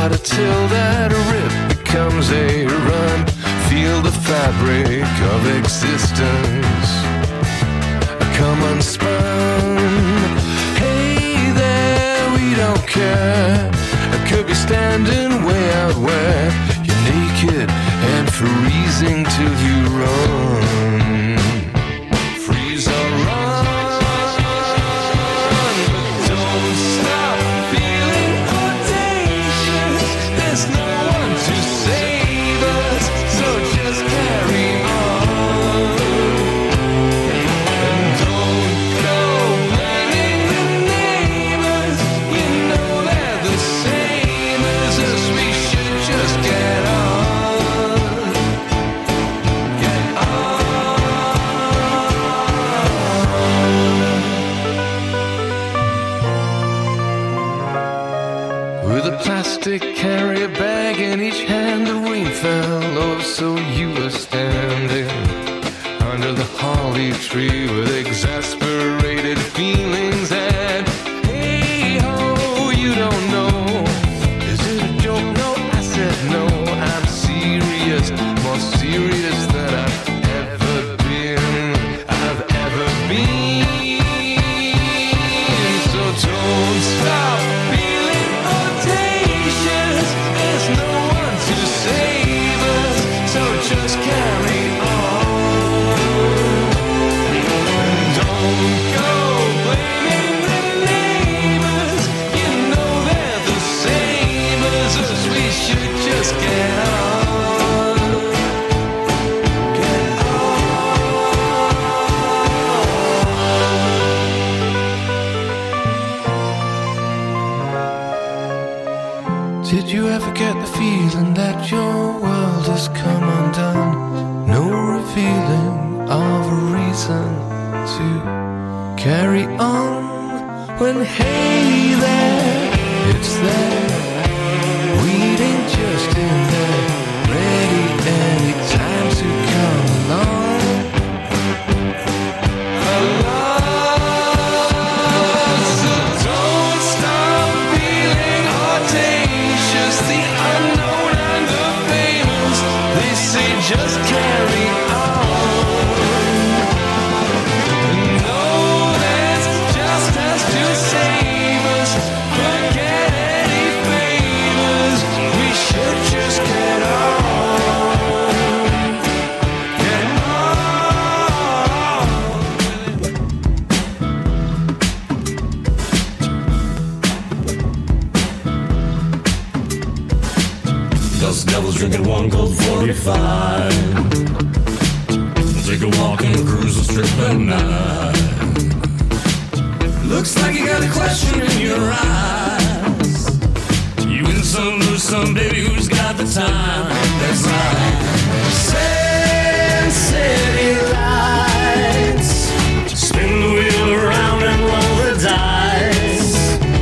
harder till that rip becomes a run. Feel the fabric of existence come unspun. Hey there, we don't care. I could be standing way out where you're naked and freezing till you run. Freeze or run. Don't stop feeling audacious. There's no one to save us, so just carry on. And don't go blaming the neighbors. You know they're the same as us. We should just get on. Get on. With a plastic carrier bag in each hand, the rain fell. Oh, so you were standing under the holly tree with exasperated feelings. And hey ho, you don't know. Is it a joke? No, I said no. I'm serious, more serious than I've ever been. I've ever been. So don't stop feeling audacious. There's no one to save us, so just carry on. And don't go blaming the neighbors. You know they're the same as us. We should just get on. Get on. Did you ever get the feeling that your world has come undone? No revealing of a reason to carry on. When hey there, it's there, waiting just in there, ready any time to come along. So don't stop feeling audacious. The unknown and the famous, they say just carry on. No, that's just us to save us. Forget any favors. We should just get on. Get on. Those devils drinking one cold 45. Take a walk and cruise the strip at night. Looks like you got a question in your eyes. You win some, lose some, baby, who's got the time? That's right. Sand City lights. Spin the wheel around and roll the dice.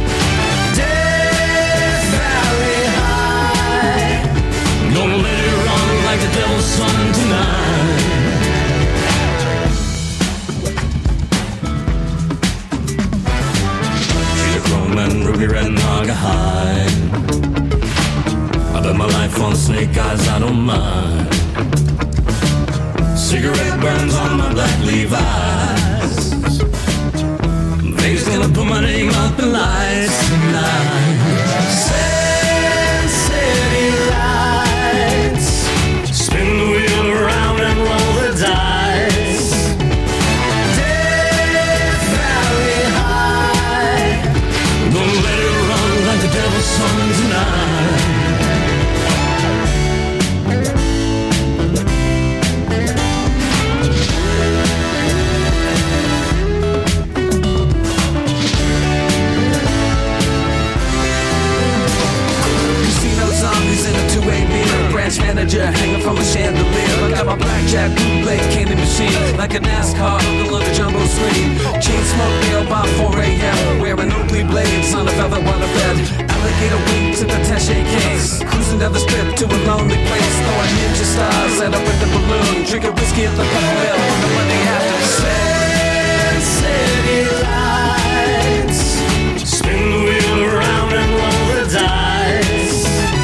Death Valley High. Gonna let it run like the devil's son tonight. Chrome and ruby red and Naugahyde. I bet my life on snake eyes, I don't mind. Cigarette burns on my black Levi's. Vegas gonna put my name up in lights tonight. Sand City lights. Spin the wheel around and roll the dice. Death Valley High. Gonna let it run like the devil's son tonight. Casino zombies in a two-way mirror. Branch manager hanging from a chandelier. I got my blackjack bootleg candy machine. Like a NASCAR, hooked on the jumbo screen. Chain smoke meal by 4 a.m. Wearing Oakley blades, son of ever want a bed. Alligator wings in the attache case. Cruising down the strip to a lonely place. Throwing ninja stars at up with the balloon. Drinking whiskey at the Pale on the Monday after. Sand City lights. Spin the wheel around and roll the dice.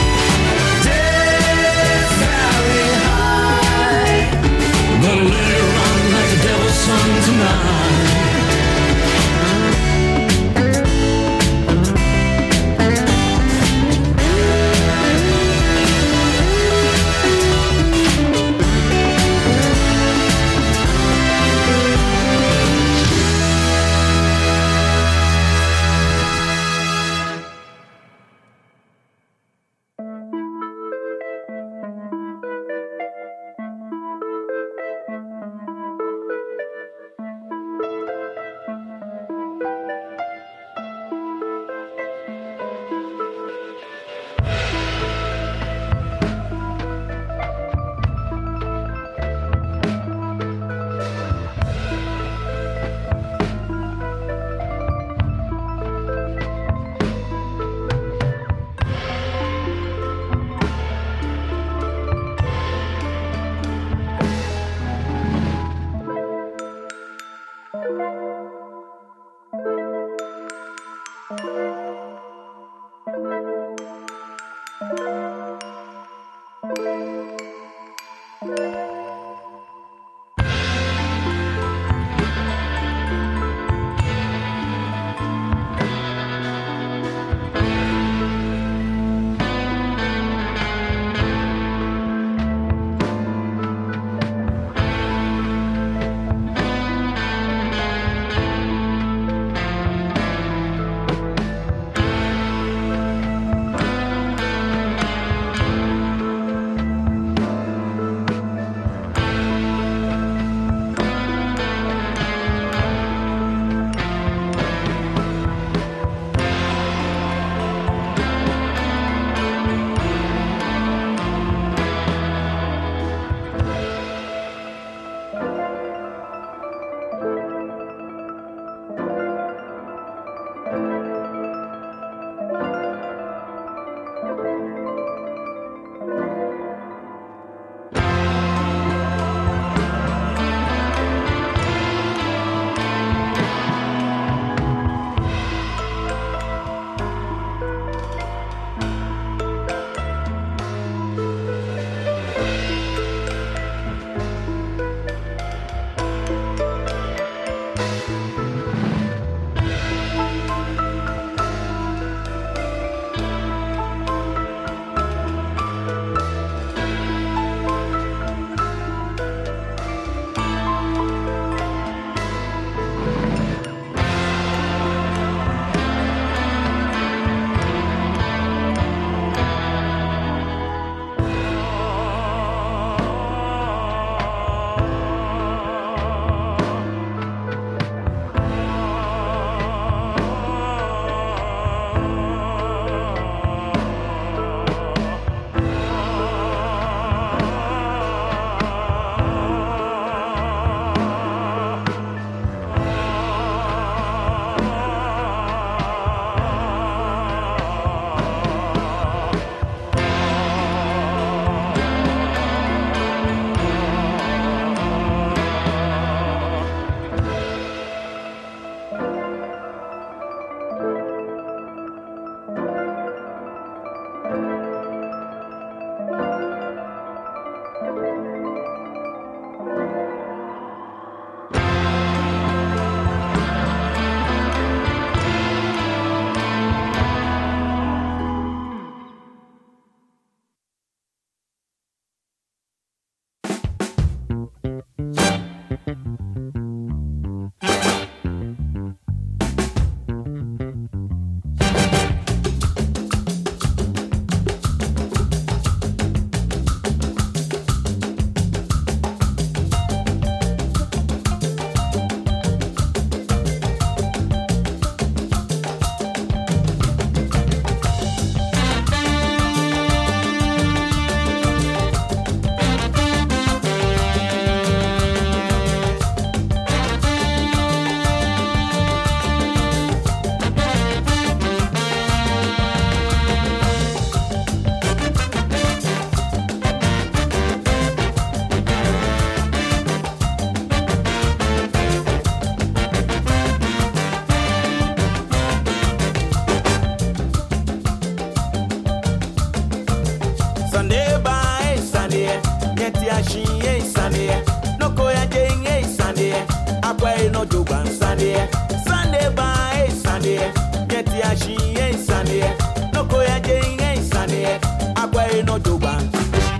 Sunday by Sunday, yet she ain't Sunday. No koya jing ain't Sunday. Akwa no juban Sunday. Sunday by Sunday, yet she ain't Sunday. No koya jing ain't Sunday. Akwa no juban.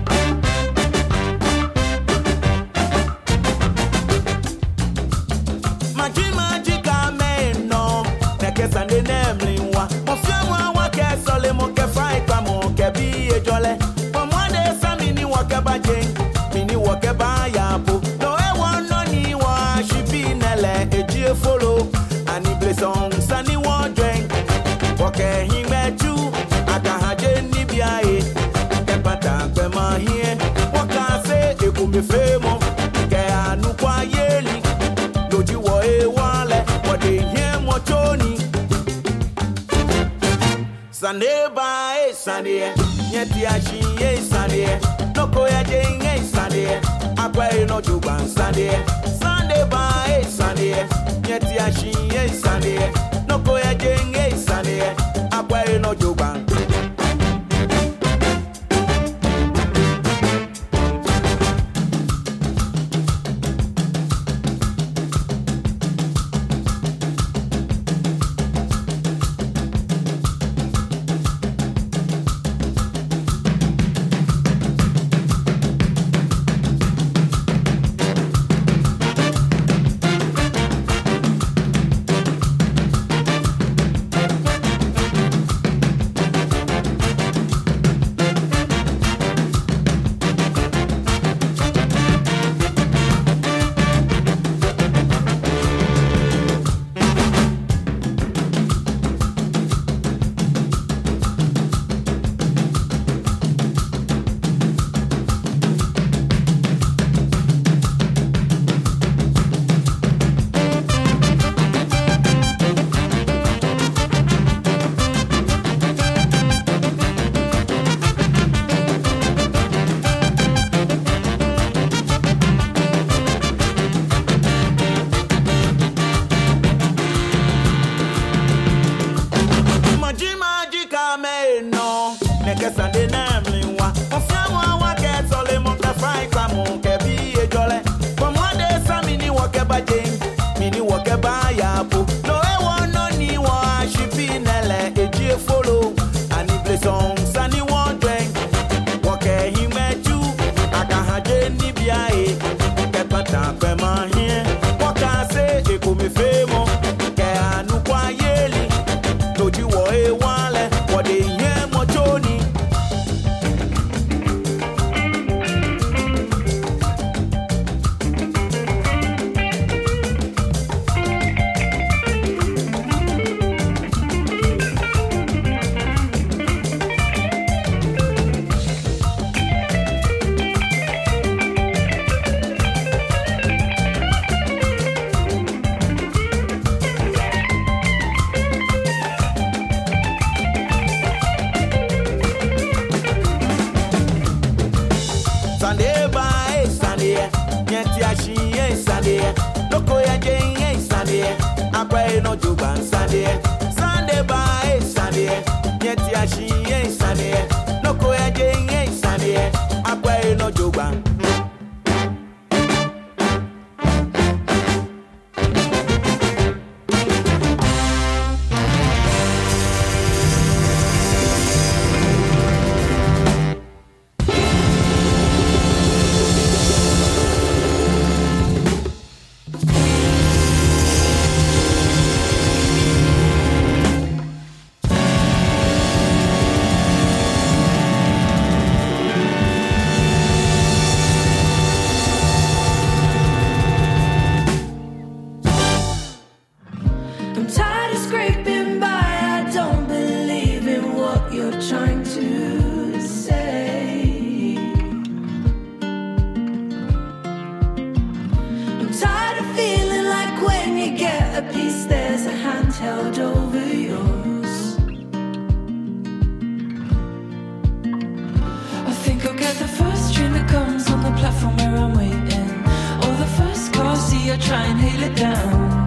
Magica man no, neke Sunday namely wa. Mofia wa ke sole mo ke fry kwa mo ke bi e jole. Mini wakeba ya po no e won no ni wa she be nele eji follow ani blessong sani won drink wake him metu aka haje ni bia e ke pata pe ma hie waka se e ku me femo ke anu kwa yeli loji wo e wale wo de hie mo choni Sunday by Sunday yeti ashi e Sunday no koya jing ain't Sunday. Akwa no juban Sunday. Sunday by Sunday. Yeti ashi ain't Sunday. No koya jing ain't Sunday. Akwa no juban. Try and hail it down.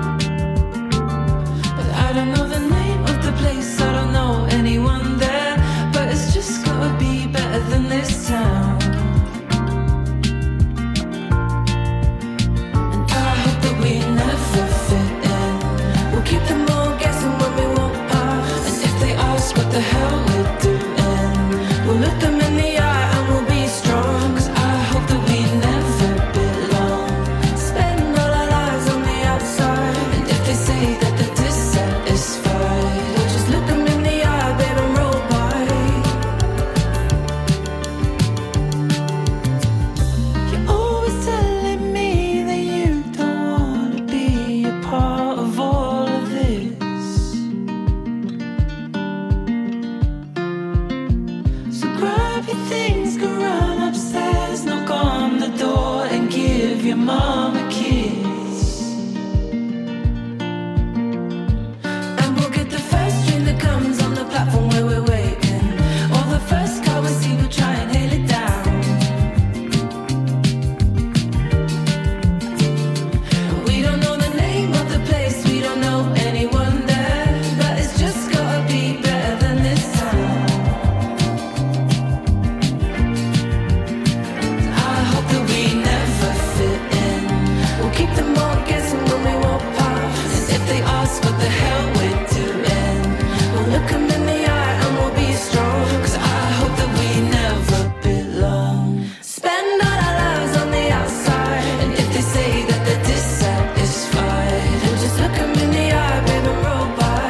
But I don't know the name of the place, I don't know anyone there. the hell we're doing. We'll look them in the eye and we'll be strong. 'Cause I hope that we never belong. Spend all our lives on the outside. And if they say that they're dissatisfied, we'll just look them in the eye, babe, and roll by. You're always telling me that you don't want to be a part of all of this. So grab your things, go run upstairs, knock on the door and give your mom a kiss. And we'll get the first train that comes on the platform where we're waiting. Or the first car we see, we'll try and hail it down. We don't know the name of the place, we don't know anyone there, but it's just gotta be better than this time. I hope that we never fit in. We'll keep them all guessing when we walk past. And if they ask what the hell we're doing, we'll look them in the eye and we'll be strong. 'Cause I hope that we never belong. Spend all our lives on the outside. And if they say that they're dissatisfied, we'll just look them in the eye, baby, and roll by.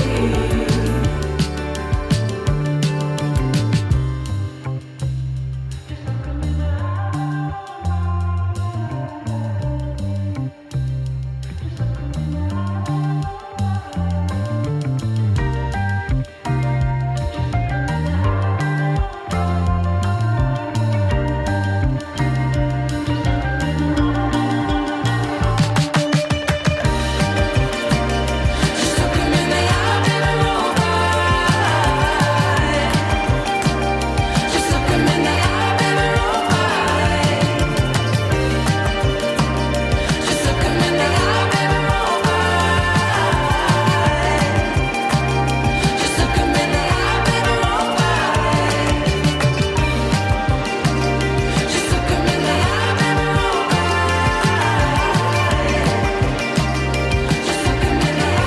Just look them in the eye, baby, and roll by. Just look them in the eye, baby, and roll by. Just look them in the eye, baby, and roll by. Just look them in the eye, baby, and roll by. Just look them in the eye, baby, and roll by. Just look them in the eye,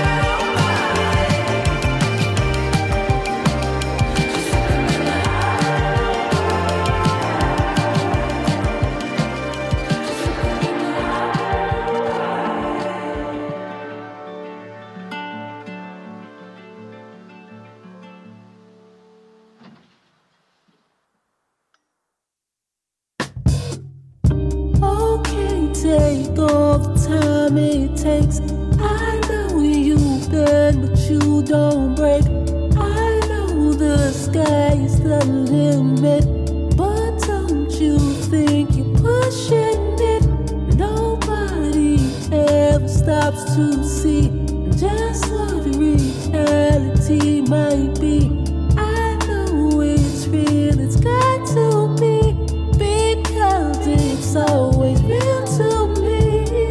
Okay, take all the time it takes. I know you bend, but you don't break. I know the sky is the limit, but don't you think you're pushing it? Nobody ever stops to see just what reality might be. I know it's real, it's got to be, because it's always real to me.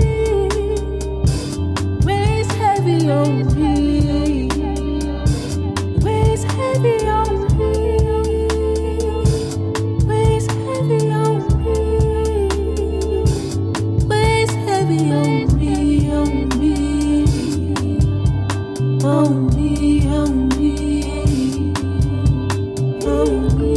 Weighs heavy on me. Weighs heavy on me. Weighs heavy on me. Weighs heavy on me, on me. On me, on me. On me.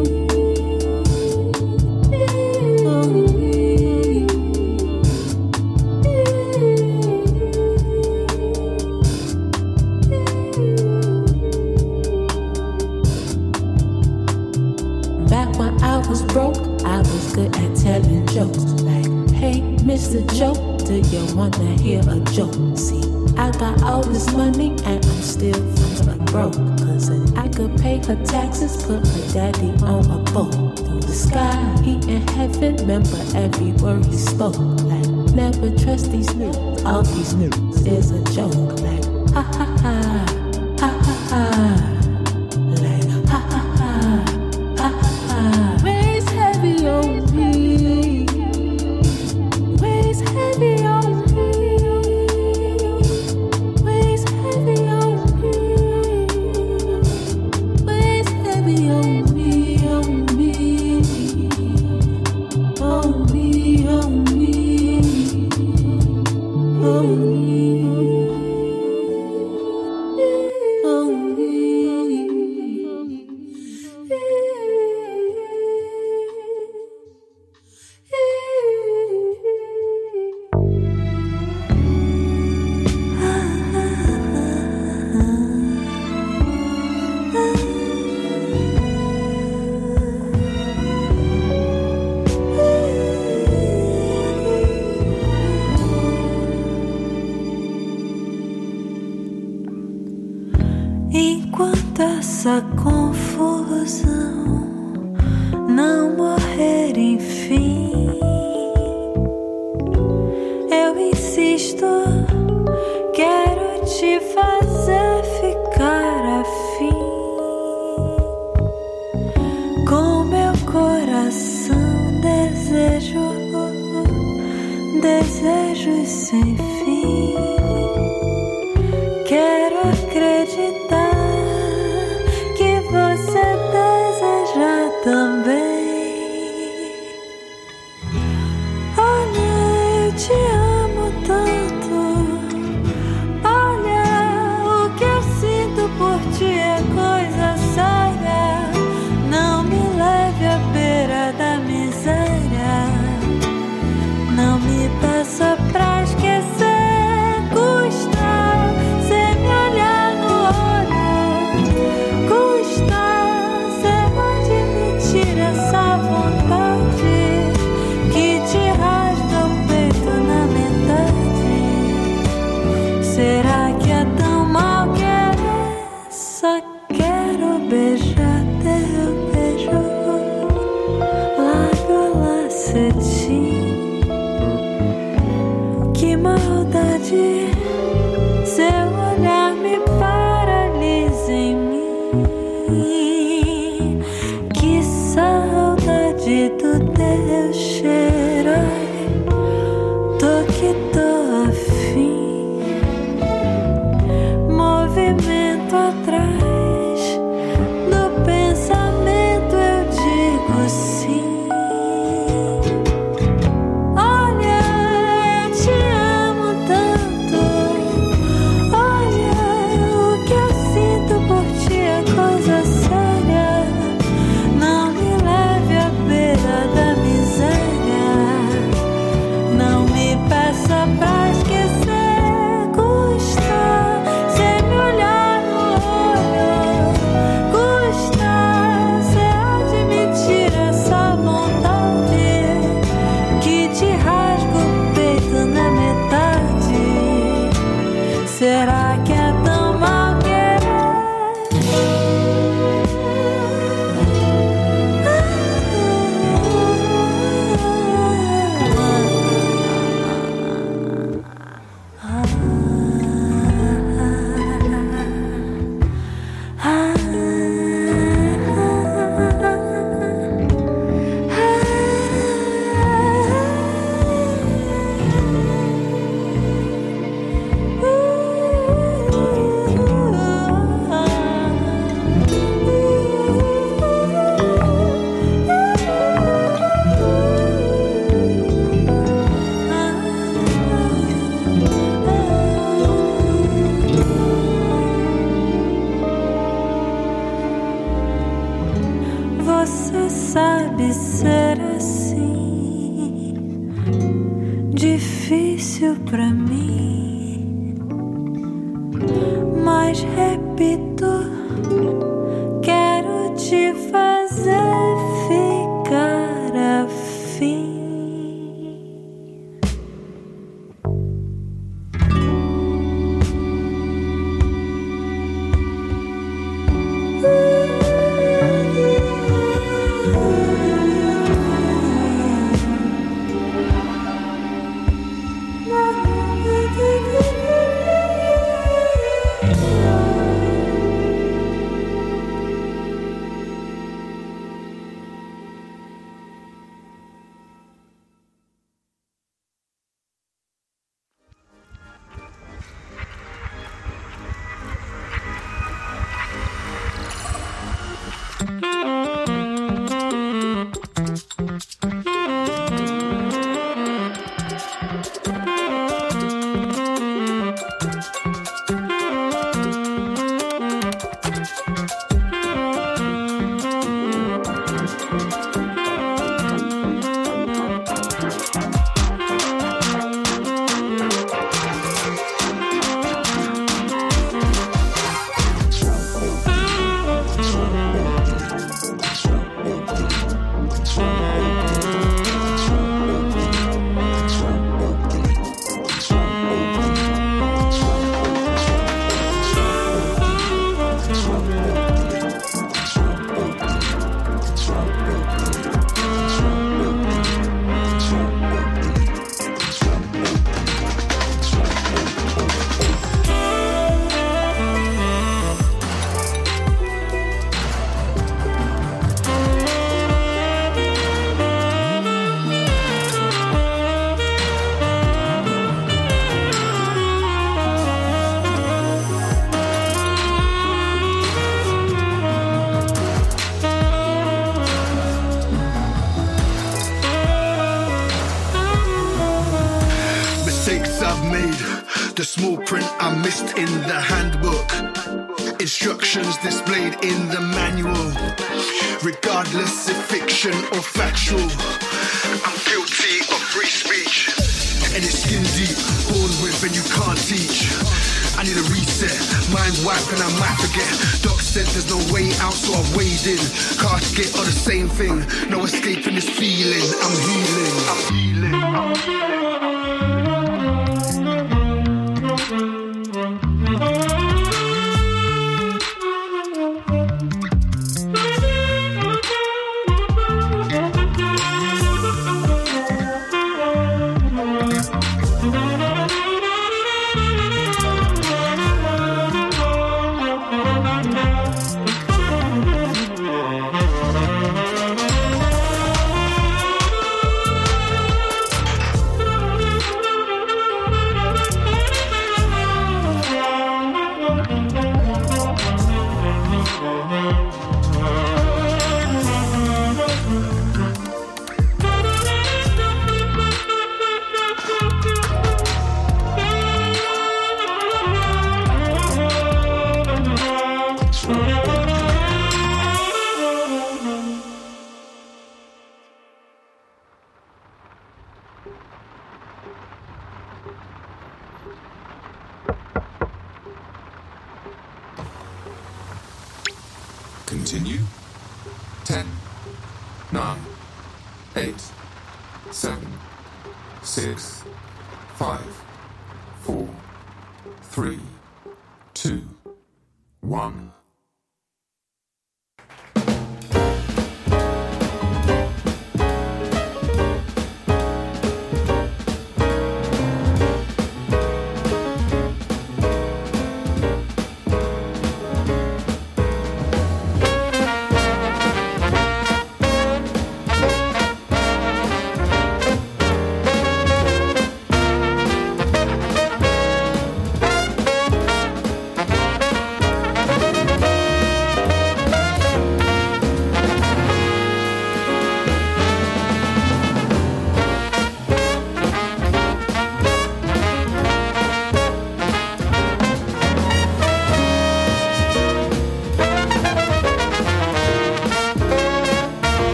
Back when I was broke, I was good at telling jokes. Like, hey, Mr. Joe, do you wanna hear a joke? See, I got all this money and I'm still fucking broke. 'Cause I could pay her taxes, put her daddy on a boat. Through the sky, he in heaven, remember every word he spoke. Like, never trust these news, all these news is a joke. Like, ha ha ha, ha ha ha. Like, ha ha ha, ha ha ha. Weighs heavy on me. Weighs heavy on me. Weighs heavy on me. Weighs heavy on me, on me. On me, on me. On me. dessa confusão não morrer enfim. Eu insisto, quero te fazer ficar afim. Com meu coração desejos sem fim. Quero acreditar que você deseja também. Olha, eu te amo tanto. Olha, o que eu sinto por ti é coisa séria. Não me leve à beira da miséria. Não me peça pra esquecer. Custa cê me olhar no olho. Custa cê admitir essa vontade que te rasga o peito na metade. Será que é tão mal querer? Só quero beijar teu beijo, lábio lá cetim. Que maldade, seu olhar me paralisa em mim. Que saudade do teu cheiro. Tô que tô afim. Movimento atrás do pensamento, eu digo sim. Será que é tão mal querer? Você sabe ser assim, difícil pra mim, mas repito, quero te fazer ficar afim. missed in the handbook. Instructions displayed in the manual. Regardless if fiction or factual, I'm guilty of free speech. And it's skin deep, born with and you can't teach. I need a reset, mind wipe and I might forget. Doc said there's no way out, so I waded. Casket are the same thing, no escaping this feeling. I'm healing, I'm healing, I'm healing. Continue. 10, 9, 8, 7, 6, 5, 4, 3, 2, 1.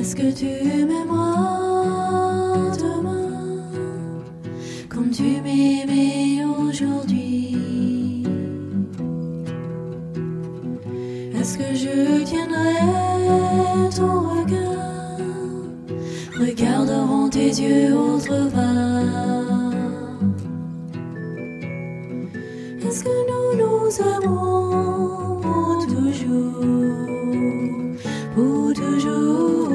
Est-ce que tu m'aimeras demain comme tu m'aimais aujourd'hui? Est-ce que je tiendrai ton regard, regarderont tes yeux autre part? Est-ce que nous aimerons pour toujours, pour toujours?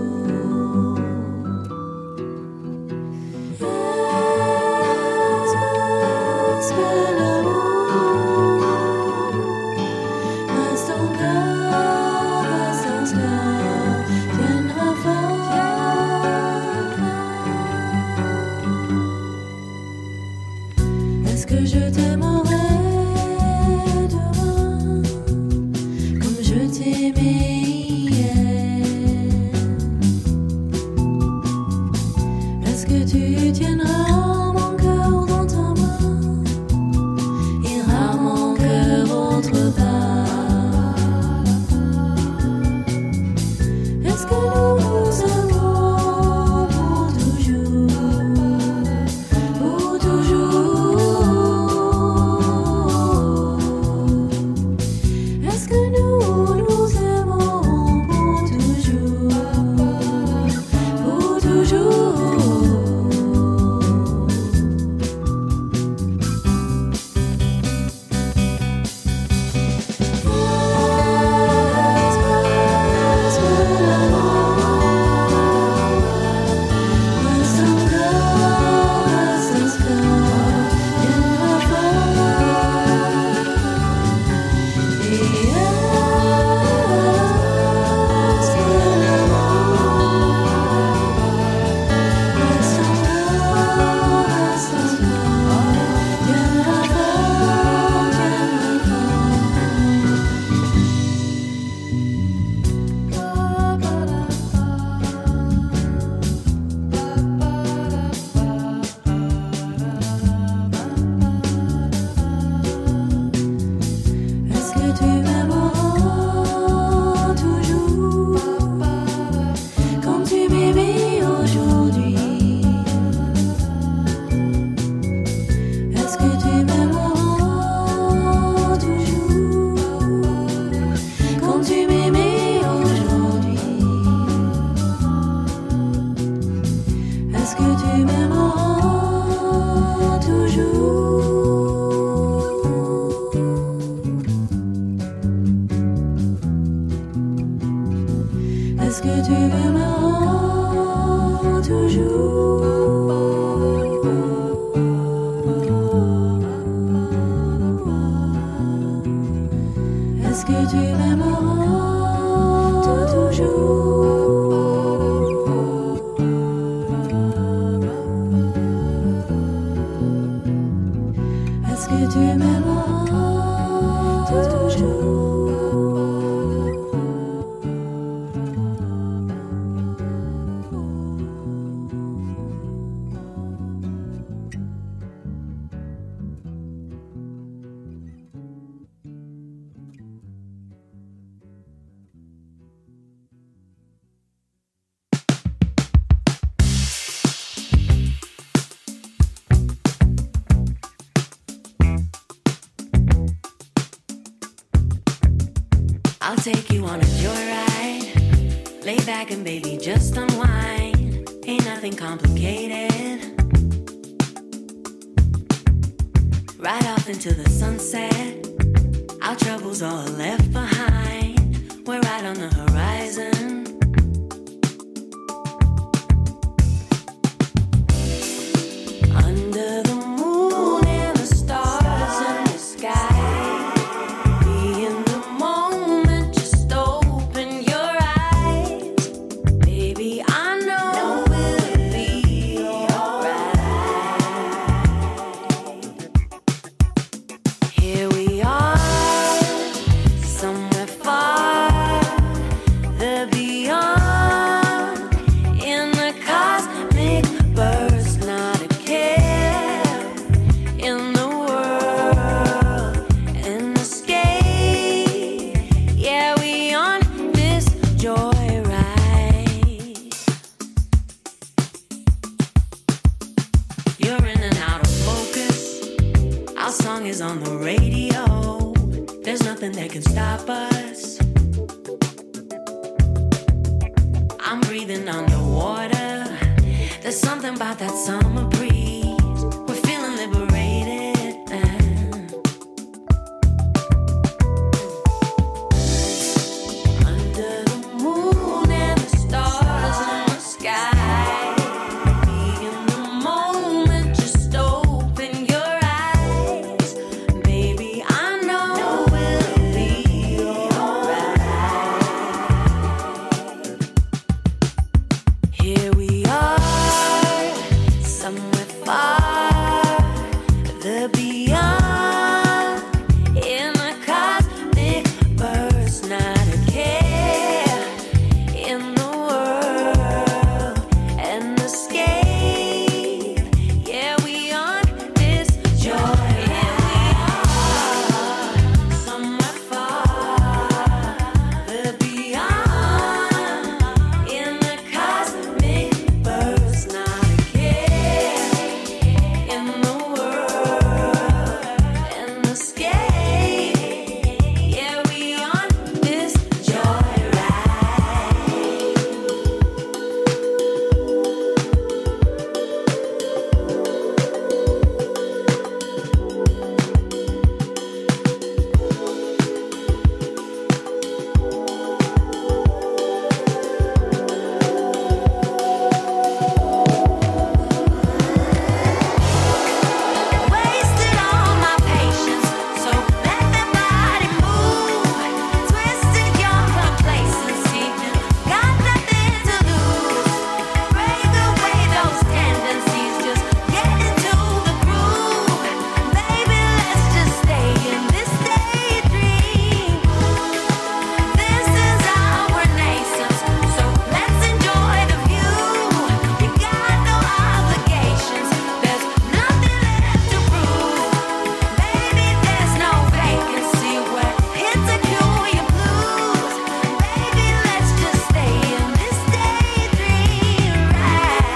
Est-ce que l'amour reste encore, tiendra fort? Est-ce que je t'aimerai demain comme je t'aimais hier? Est-ce que tu tiendras mon cœur dans ta main, ira mon cœur autre part? Est-ce que nous nous aimons pour toujours, pour toujours? Est-ce que nous nous aimons pour toujours, pour toujours? Est-ce que tu m'aimeras toujours comme tu m'aimais aujourd'hui? Est-ce que tu m'aimeras toujours comme tu m'aimais aujourd'hui? Est-ce que tu m'aimeras toujours? Est-ce que tu m'aimeras toujours? Est-ce que tu m'aimeras toujours? Est-ce que tu m'aimeras toujours? I'll take you on a joyride. Lay back and baby, just unwind. Ain't nothing complicated. Right off into the sunset. Our troubles all left behind. We're right on the horizon. Under the moon and the stars in the sky. Be in the moment, just open your eyes. Baby, I know it'll be alright. Here we are, somewhere far. stop us. I'm breathing underwater. There's something about that summer breeze. We're feeling liberated. Under the moon and the stars in the sky. Be in the moment, just open your eyes. Baby, I know we'll be alright. Here we are, somewhere far, the beyond, in a cosmic burst, not a care in the world, and escape. Yeah, we on this joy. Here we are, somewhere far, the beyond, in the cosmic burst, not a care in the world, and escape. Yeah, we on this joyride. Wasted all my patience, so let that body move. Twisted your complacency, got nothing to lose. Break away those tendencies, just get into the groove. Baby, let's just stay in this daydream. This is our renaissance, so let's enjoy the view. You got no obligations, there's nothing left to prove. Baby, there's no vacancy where it's a cure your blues. Baby, let's just stay in this daydream ride.